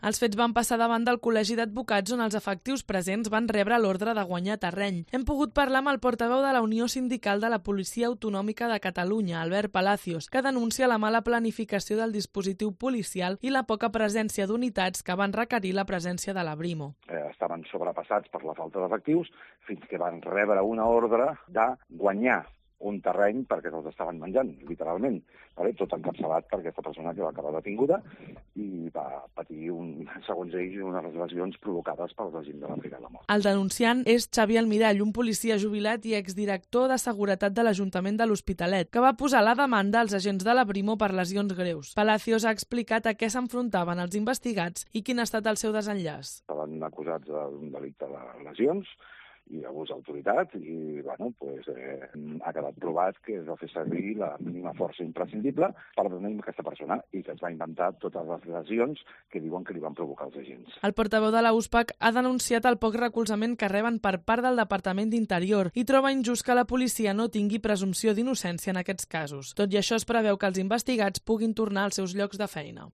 Els fets van passar davant del Col·legi d'Advocats on els efectius presents van rebre l'ordre de guanyar terreny. Hem pogut parlar amb el portaveu de la Unió Sindical de la Policia Autonòmica de Catalunya, Albert Palacios, que denuncia la mala planificació del dispositiu policial i la poca presència d'unitats que van requerir la presència de la Brimo. Estaven sobrepassats per la falta d'efectius fins que van rebre una ordre de guanyar un terreny perquè els estaven menjant, literalment. Tot encapçalat per aquesta persona que va acabar detinguda i va patir, segons ells, unes lesions provocades pels agents de la Brigada Mòbil. El denunciant és Xavi Almirall, un policia jubilat i exdirector de Seguretat de l'Ajuntament de l'Hospitalet, que va posar la demanda als agents de la Brimo per lesions greus. Palacios ha explicat a què s'enfrontaven els investigats i quin ha estat el seu desenllaç. Estaven acusats d'un delicte de lesions i d'abús d'autoritat i ha quedat provat que es va fer servir la mínima força imprescindible per detenir aquesta persona i que es va inventar totes les lesions que diuen que li van provocar els agents. El portaveu de la USPAC ha denunciat el poc recolzament que reben per part del Departament d'Interior i troba injust que la policia no tingui presumpció d'innocència en aquests casos. Tot i això, es preveu que els investigats puguin tornar als seus llocs de feina.